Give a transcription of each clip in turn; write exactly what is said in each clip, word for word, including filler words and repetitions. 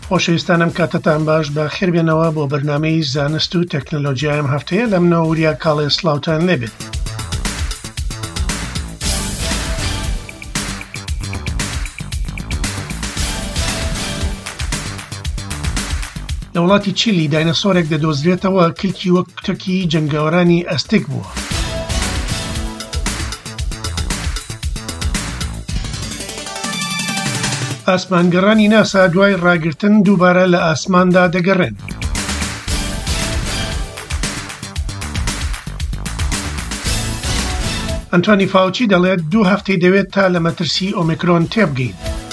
خۆشەویستانم کاتتان باش بە خێربێنەوە بۆ بەرنامەی زانست و تەکنۆلۆژیای ئەم هەفتەیە لە منەوە وریا کاڵێ سڵاوتان لێبێت. لە وڵاتی چیلی داینەسۆرێک دەدۆزرێتەوە کلکی وەک کوتەکی جەنگاوەرانی ئەستێک بووە. ئاسمانگەڕانی ناسا دوای ڕاگرتن دووبارە لە ئاسماندا دەگەڕێن. ئەنتۆنی فاوچی دەڵێت دوو هەفتەی دەوێت تا لە مەترسی ئۆمیکرۆن تێبگەین.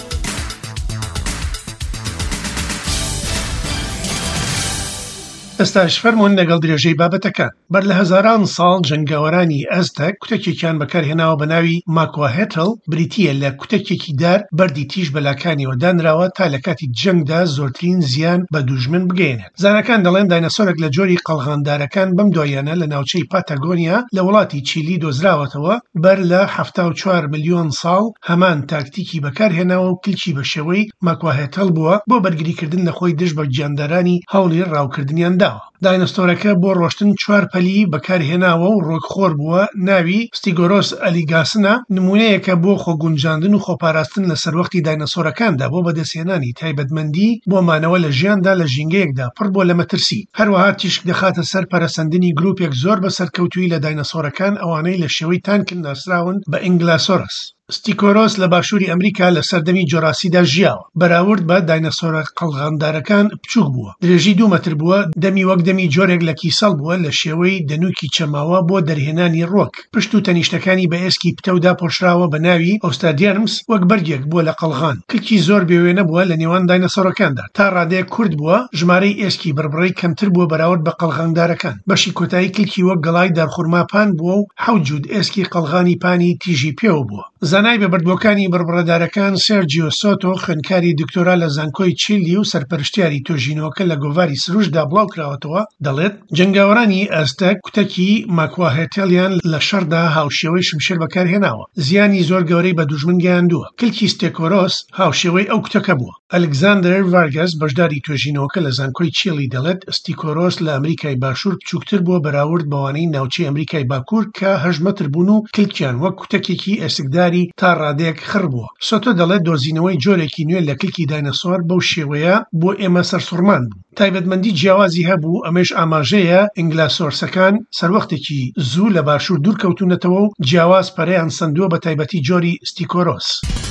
ئێستاش فەرموون لەگەڵ درێژەی بابەتەکان. بەر لە هەزاران ساڵ جەنگاوەرانی ئەزتەک کوتەکێکیان بەکارهێناوە بە ناوی ماکواهێتڵ بریتیە لە کوتەکێکی دار بەردی تیژ بەلاکانیەوە دانراوە تا لە کاتی جەنگدا زۆرترین زیان بە دوژمن بگەێنێت. زانەکان دەڵێن داینەسۆرێک لە جۆری قەڵغاندارەکان بەم دوایانە لە ناوچەی پاتاگۆنیا لە وڵاتی چیلی دۆزراوەتەوە بەر لە هەفتاد و چوار ملیۆن ساڵ هەمان تاکتیکی بەکارهێناوە و کلکی بە شێوەی ماکواهێتڵ بووە بۆ بەرگریکردن لە خۆی دژ بە گیاندارانی هەوڵی ڕاوکردنیان داوە. داینەسۆرەکە بۆ ڕۆشتن چوار پەلی بەکارهێناوە و ڕۆکخۆر بووە ناوی ستیگۆرۆس ئەلیگاسنە نمونەیەکە بۆ خۆگونجاندن و خۆپاراستن لە سەروەختی داینەسۆرەکاندا بۆ بەدەستهێنانی تایبەتمەندی بۆ مانەوە لە ژیاندا لە ژینگەیەکدا پڕ بۆ لە مەترسی. هەروەها تیشک دەخاتە سەر پەرەسەندنی گروپێک زۆر بەسەرکەوتووی لە داینەسۆرەکان ئەوانەی لە شێوەی تانکن ناسراون بە ئینگلاسۆرس. ستیکۆرۆس لە باشووری ئەمریکا لە سەردەمی جۆراسیدا ژیاوە. بەراورد بە داینەسۆرە قەڵغاندارەکان بچووک بووە. درێژی دوو مەتر بووە، دەمی وەک دەمی جۆرێک لە کیسەڵ بووە لە شێوەی دەنووکی چەماوە بۆ دەرهێنانی ڕۆک. پشت و تەنیشتەکانی بە ئێسکی پتەودا پۆشراوە بە ناوی ئۆستادیارمس وەک بەرگێک بووە لە قەڵغان. کلکی زۆر بێوێنە بووە لە نێوان داینەسۆرەکاندا. تا ڕادەیەک کورد بووە، ژمارەی ئێسکی بڕبڕی کەمتر بووە بەراورد بە قەڵغاندارەکان. بەشی کۆتایی کلکی وەک گەڵای دارخورماپان بووە و حەوت جوود ئێسکی قەڵغانی پانی تیژی پێوە بووە. زانای بە بەردبووەکانی بڕبڕەدارەکان سێرجیۆ سۆتۆ خوێندکاری دکتۆرا لە زانکۆی چیلی و سەرپەرشتیاری تۆژینەوەکە لە گۆڤاری سروشدا بڵاو کراوەتەوە دەڵێت جەنگاوەرانی ئەزتەک کوتەکی ماکواهێتڵیان لە شەڕدا هاوشێوەی شمشێر بەکارهێناوە. زیانی زۆر گەورەی بە دوژمن گەیاندووە. کلکی ستێکۆرۆس هاوشێوەی ئەو کوتەکە بووە. ئەلکزاندەر ڤارگەس بەشداری تۆژینەوەکە لە زانکۆی چیلی دەڵێت ستیکۆرۆس لە ئەمریکای باشوور بچووکتر بووە بەراورد بەوانەی ناوچەی ئەمریکای باکوور کە هەژمەتر بوون و کلکیان وەک کوتەکێکی ئێسکداری تا ڕادەیەک خڕ بووە. سۆتۆ دەڵێت دۆزینەوەی جۆرێکی نوێ لە کلکی داینەسۆر بەو شێوەیە بۆ ئێمە سەرسوڕمان بوو. تایبەتمەندی جیاوازی هەبوو، ئەمەش ئاماژەیە ئینگلاسۆرسەکان سەروەختێکی زوو لە باشوور دوورکەوتونەتەوە و جیاواز پەرەیان سندووە بە تایبەتی جۆری ستیکۆرۆس.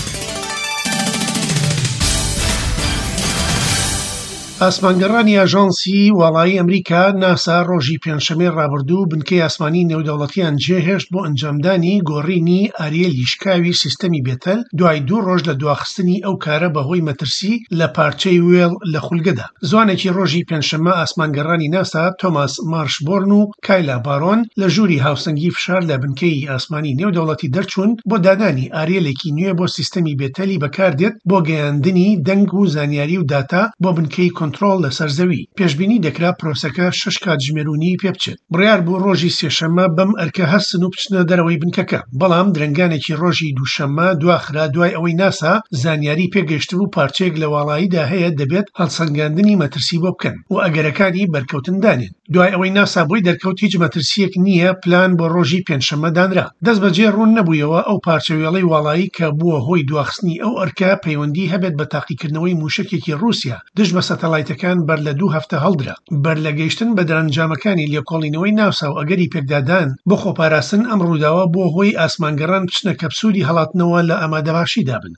ئاسمانگەڕانی ئاژانسی وڵایی ئەمریکا ناسا ڕۆژی پێنجشەمەی ڕابردوو بنکەی ئاسمانی نێودەوڵەتیان جێهێشت بۆ ئەنجامدانی گۆڕینی ئاریەلی شکاوی سیستەمی بێتەل دوای دوو ڕۆژ لە دواخستنی ئەو کارە بەهۆی مەترسی لە پارچەی وێڵ لە خولگەدا. زوانێکی ڕۆژی پێنجشەمە ئاسمانگەڕانی ناسا تۆماس مارشبۆرن و کایلا بارۆن لە ژووری هاوسەنگی فشار لە بنکەی ئاسمانی نێودەوڵەتی دەرچوون بۆ دانانی ئاریەلێکی نوێ بۆ سیستەمی بێتەلی بەکاردێت بۆ گەیاندنی دەنگ و زانیاری و داتا بۆ بنکەی کۆنتڕۆڵ لەسەر زەوی. پێشبینی دەکرا پرۆسەکە شەش کاتژمێرونی پێ بچێت. بڕیار بوو ڕۆژی سێشەممە بەم ئەرکە هەستن و بچنە دەرەوەی بنکەکە. بەڵام درنگانێکی ڕۆژی دووشەممە دواخرا دوای ئەوەی ناسا زانیاری پێگەشتن و پارچەیەک لە وڵاییدا هەیە دەبێت هەڵسەنگاندنی مەترسی بۆ بکەن و ئەگەرەکانی بەرکەوتن دانێن. دوای ئەوەی ناسا بۆی دەرکەوت هیچ مەترسیەک نییە پلان بۆ ڕۆژی پێنجشەممە دانرا. دەست بەجێ ڕوون نەبوویەوە ئەو پارچەوێڵەی وڵایی کە بووە هۆی دواخستنی ئەو ئەرکە پەیوەندی هەبێت بە تاقیکردنەوەی موشکێکی رووسیا دژ بە سەتەلایتەکان بەر لە دوو هەفتە هەڵدرا. بەر لە گەیشتن بە دەرەنجامەکانی لێکۆڵینەوەی ناسا و ئەگەری پێکدادان بۆ خۆپاراستن ئەم ڕووداوە بۆ هۆی ئاسمانگەڕان بچنە کەپسوولی هەڵاتنەوە لە ئامادەباشی دابن.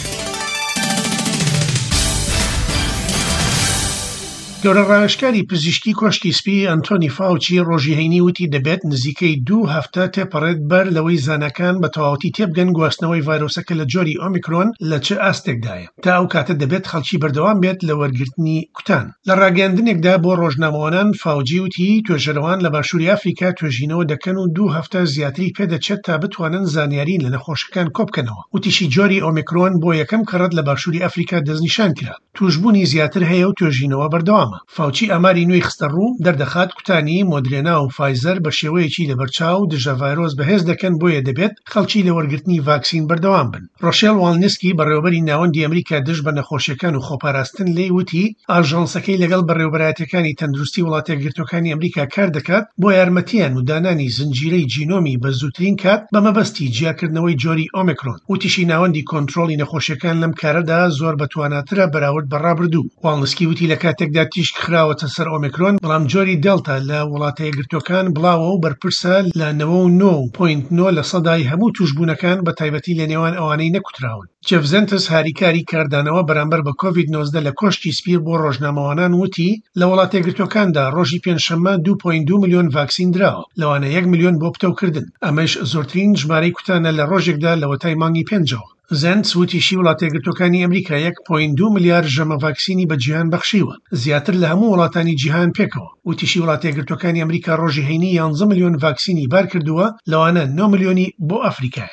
گەورە ڕایشکاری پزیشکی کۆشکی سپی ئەنتۆنی فاوچی ڕۆژی هەینی وتی دەبێت نزیکەی دوو هەفتە تێپەڕێت بەر لەوەی زانەکان بە تەواوەتی تێبگەن گواستنەوەی ڤایرۆسەکە لە جۆری ئۆمیکرۆن لە چه ئاستێکدایە. تا ئەو کاتە دەبێت خەڵکی بەردەوام بێت لە وەرگرتنی کوتان. لە ڕاگەاندنێکدا بۆ ڕۆژنامەوانان فاوجی وتی توێژەرەوان لە باشووری ئەفریقا توێژینەوە دەکەن و دوو هەفتە زیاتری پێدەچێت تا بتوانن زانیاری لە نەخۆشەکان کۆبکەنەوە. وتیشی جۆری ئۆمیکرۆن بۆ یەکەم کەڕەت لە باشووری ئەفریقا دەستنیشان کرا. توشبوونی زیاتر هەیە و توێژینەوە بەردەوام. بەردەوامە. فاوچی ئاماری نوێی خستە ڕوو دەردەخات کوتانی مۆدرێنا و فایزەر بە شێوەیەکی لەبەرچاو دژە ڤایرۆس بەهێز دەکەن بۆیە دەبێت خەڵکی لە وەرگرتنی ڤاکسین بەردەوام بن. ڕۆشێل واڵنسکی بەڕێوەبەری ناوەندی ئەمریکا دژ بە نەخۆشیەکان و خۆپاراستن لێی وتی ئاژانسەکەی لەگەڵ بەڕێوەبەرایەتەکانی تەندروستی وڵاتە یەکگرتووەکانی ئەمریکا کار دەکات بۆ یارمەتیان و دانانی زنجیرەی جینۆمی بە زووترین کات بە مەبەستی جیاکردنەوەی جۆری ئۆمیکرۆن. وتیشی ناوەندی کۆنتڕۆڵی نەخۆشیەکان لەم کارەدا زۆر بەتواناترە بەراورد بە ڕابردوو. واڵنسکی وتی لە کاتێکدا تیشک خراوەتە سەر ئۆمیکرۆن بەڵام جۆری دێڵتا لە وڵاتە یەکگرتووەکان بڵاوە و بەرپرسە لە نەوە و نۆ پۆینت نۆ لە سەدای هەموو توشبوونەکان بە تایبەتی لە نێوان ئەوانەی نەکوتراون. جێف زەنتس هاریکاری کاردانەوە بەرامبەر بە کۆڤید نۆزدە لە کۆشتی سپیر بۆ ڕۆژنامەوانان وتی لە وڵاتە یەکگرتووەکاندا ڕۆژی پێنجشەممە دوو پۆینت دوو ملیۆن ڤاکسین دراوە، لەوانە یەک ملیۆن بۆ پتەوکردن. ئەمەش زۆرترین ژمارەی کوتانە لە ڕۆژێکدا لە وەتای مانگی پێنجەوە. زەنتس وتیشی وڵاتە یەکگرتووەکانی ئەمریکا یەک پۆینت دوو ملیار ژەمە ڤاکسینی بە جیهان بەخشیوە، زیاتر لە هەموو وڵاتانی جیهان پێکەوە. وتیشی وڵاتە یەکگرتووەکانی ئەمریکا ڕۆژی هەینی یانزە ملیۆن ڤاکسینی بار کردووە، لەوانە نۆ ملیۆنی بۆ ئەفریقا.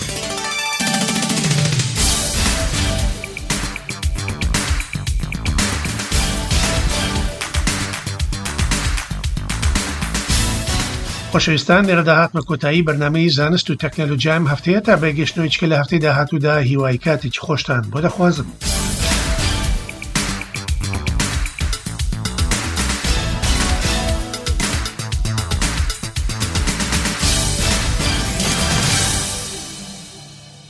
خۆشەویستان، لێرەدا هاتمە کۆتایی بەرنامەی زانست و تەکنەلۆجیام هەفتەیە تا بەگەشتنەوەی چکە لە هەفتەی داهاتوودا هیوای کاتێکی خۆشتان بۆ دەخوازم.